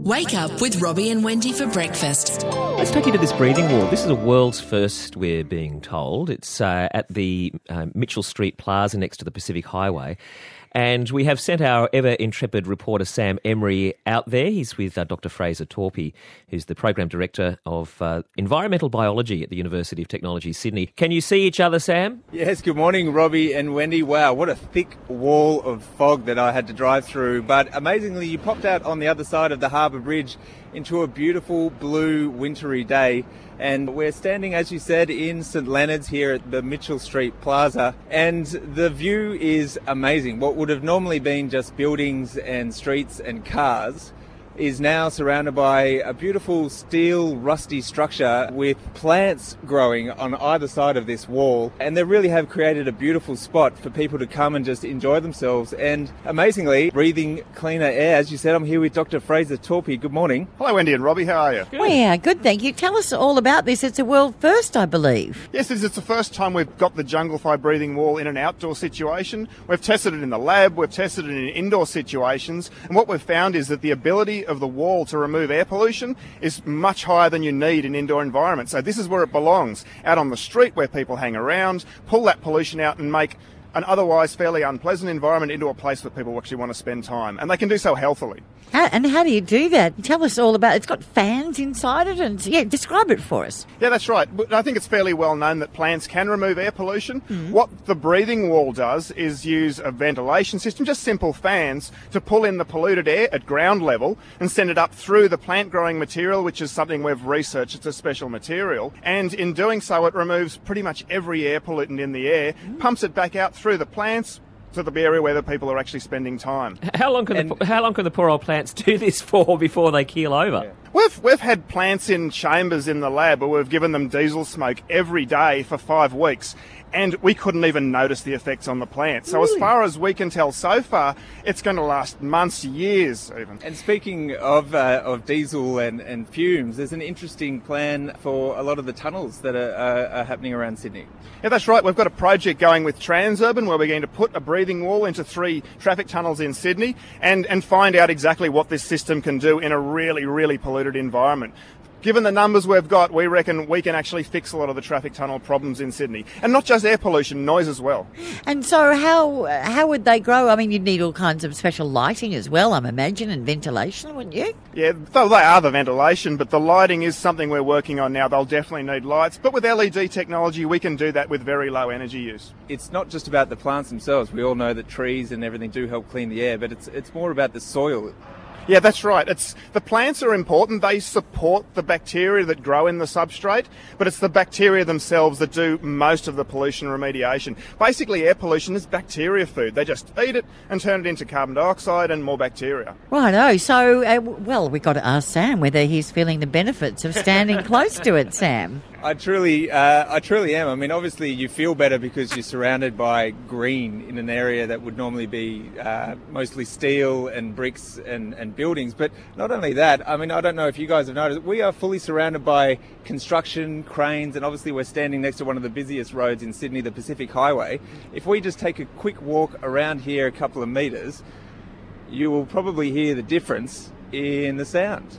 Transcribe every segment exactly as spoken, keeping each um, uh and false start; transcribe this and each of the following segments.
Wake up with Robbie and Wendy for breakfast. Let's take you to this breathing wall. This is a world's first, we're being told. It's uh, at the uh, Mitchell Street Plaza next to the Pacific Highway. And we have sent our ever-intrepid reporter Sam Emery out there. He's with uh, Doctor Fraser Torpey, who's the Program Director of uh, Environmental Biology at the University of Technology, Sydney. Can you see each other, Sam? Yes, good morning, Robbie and Wendy. Wow, what a thick wall of fog that I had to drive through. But amazingly, you popped out on the other side of the Harbour Bridge into a beautiful blue wintry day. And we're standing, as you said, in St Leonard's here at the Mitchell Street Plaza. And the view is amazing. What would have normally been just buildings and streets and cars is now surrounded by a beautiful steel rusty structure with plants growing on either side of this wall. And they really have created a beautiful spot for people to come and just enjoy themselves. And amazingly, breathing cleaner air. As you said, I'm here with Doctor Fraser Torpey. Good morning. Hello, Wendy and Robbie. How are you? Good. Yeah, good, thank you. Tell us all about this. It's a world first, I believe. Yes, it's the first time we've got the Junglify breathing wall in an outdoor situation. We've tested it in the lab, we've tested it in indoor situations, and what we've found is that the ability of the wall to remove air pollution is much higher than you need in indoor environments. So this is where it belongs, out on the street where people hang around, pull that pollution out and make an otherwise fairly unpleasant environment into a place where people actually want to spend time. And they can do so healthily. How, and how do you do that? Tell us all about it. It's got fans inside it. And yeah, describe it for us. Yeah, that's right. I think it's fairly well known that plants can remove air pollution. Mm. What the breathing wall does is use a ventilation system, just simple fans, to pull in the polluted air at ground level and send it up through the plant growing material, which is something we've researched. It's a special material. And in doing so, it removes pretty much every air pollutant in the air, mm. pumps it back out through the plants to the area where the people are actually spending time. How long can the, how long can the poor old plants do this for before they keel over? Yeah. We've we've had plants in chambers in the lab where we've given them diesel smoke every day for five weeks. And we couldn't even notice the effects on the plant. So Really? As far as we can tell so far, it's going to last months, years even. And speaking of uh, of diesel and, and fumes, there's an interesting plan for a lot of the tunnels that are, are, are happening around Sydney. Yeah, that's right. We've got a project going with Transurban where we're going to put a breathing wall into three traffic tunnels in Sydney and, and find out exactly what this system can do in a really, really polluted environment. Given the numbers we've got, we reckon we can actually fix a lot of the traffic tunnel problems in Sydney. And not just air pollution, noise as well. And so how how would they grow? I mean, you'd need all kinds of special lighting as well, I'm imagining, and ventilation, wouldn't you? Yeah, though they are the ventilation, but the lighting is something we're working on now. They'll definitely need lights. But with L E D technology, we can do that with very low energy use. It's not just about the plants themselves. We all know that trees and everything do help clean the air, but it's it's more about the soil. Yeah, that's right. It's the plants are important. They support the bacteria that grow in the substrate, but it's the bacteria themselves that do most of the pollution remediation. Basically, air pollution is bacteria food. They just eat it and turn it into carbon dioxide and more bacteria. Righto. So, uh, well, we've got to ask Sam whether he's feeling the benefits of standing close to it, Sam. I truly, uh, I truly am. I mean, obviously you feel better because you're surrounded by green in an area that would normally be uh, mostly steel and bricks and, and buildings. But not only that, I mean, I don't know if you guys have noticed, we are fully surrounded by construction, cranes, and obviously we're standing next to one of the busiest roads in Sydney, the Pacific Highway. If we just take a quick walk around here a couple of metres, you will probably hear the difference in the sound.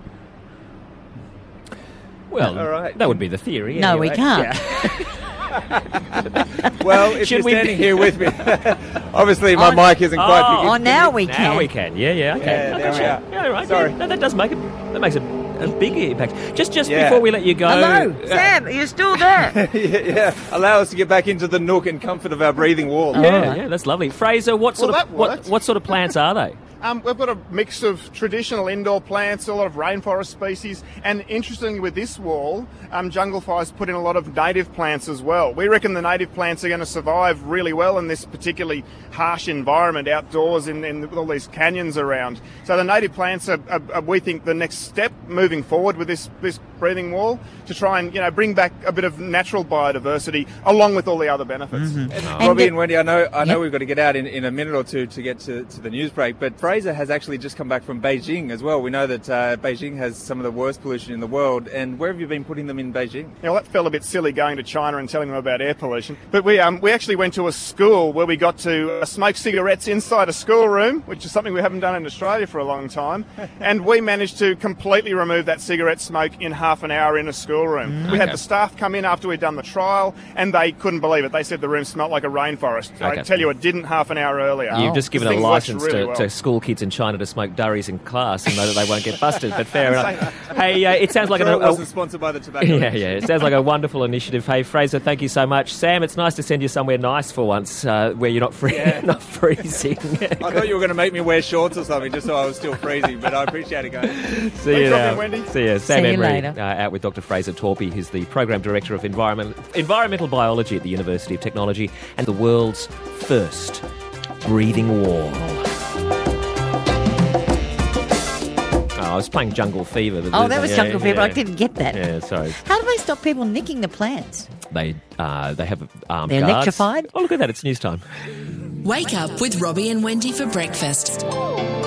Well, all right. That would be the theory. No, anyway. we can't. Yeah. Well, if Should you're we standing be- here with me, obviously my On- mic isn't quite Oh, big. Oh, now we can. Now we can. Yeah, yeah. Okay. Yeah, okay, there we sure. are. Yeah, right. Sorry. Yeah, no, that does make a that makes a, a big impact. Just just Yeah. before we let you go. Hello, uh, Sam, are you still there? yeah, yeah, allow us to get back into the nook and comfort of our breathing wall. Yeah, All right. yeah, that's lovely. Fraser, what sort Well, of that what, worked. what sort of plants are they? Um, we've got a mix of traditional indoor plants, a lot of rainforest species, and interestingly with this wall, um, Junglify's put in a lot of native plants as well. We reckon the native plants are going to survive really well in this particularly harsh environment outdoors in, in all these canyons around. So the native plants are, are, are, we think, the next step moving forward with this, this breathing wall to try and, you know, bring back a bit of natural biodiversity along with all the other benefits. And And Robbie the- and Wendy, I know I know Yep. we've got to get out in, in a minute or two to get to, to the news break, but Fraser has actually just come back from Beijing as well. We know that uh, Beijing has some of the worst pollution in the world, and where have you been putting them in Beijing? Yeah, well, that felt a bit silly going to China and telling them about air pollution. But we um, we actually went to a school where we got to uh, smoke cigarettes inside a schoolroom, which is something we haven't done in Australia for a long time. And we managed to completely remove that cigarette smoke in half an hour in a schoolroom. We had Okay. the staff come in after we'd done the trial, and they couldn't believe it. They said the room smelled like a rainforest. Okay. I tell you, it didn't half an hour earlier. You've just given a Things worked license really to, well. to school kids in China to smoke durries in class and know that they won't get busted, but fair enough. Hey, uh, it sounds like Sure, an, it a, wasn't sponsored by the tobacco Yeah, industry. yeah. It sounds like a wonderful initiative. Hey, Fraser, thank you so much. Sam, it's nice to send you somewhere nice for once, uh, where you're not free, Yeah. not freezing. I thought you were going to make me wear shorts or something just so I was still freezing, but I appreciate it, guys. See you Thanks, Robbie now. and Wendy. See you. Sam See you Emery, later. Uh, out with Doctor Fraser Torpey, who's the Program Director of Environment, Environmental Biology at the University of Technology and the world's first breathing wall. Oh, I was playing Jungle Fever. but Oh, there's- that was yeah, Jungle Fever. I yeah. didn't get that. Yeah, sorry. How do they stop people nicking the plants? They uh, they have armed They're guards. electrified? Oh, look at that! It's news time. Wake up with Robbie and Wendy for breakfast.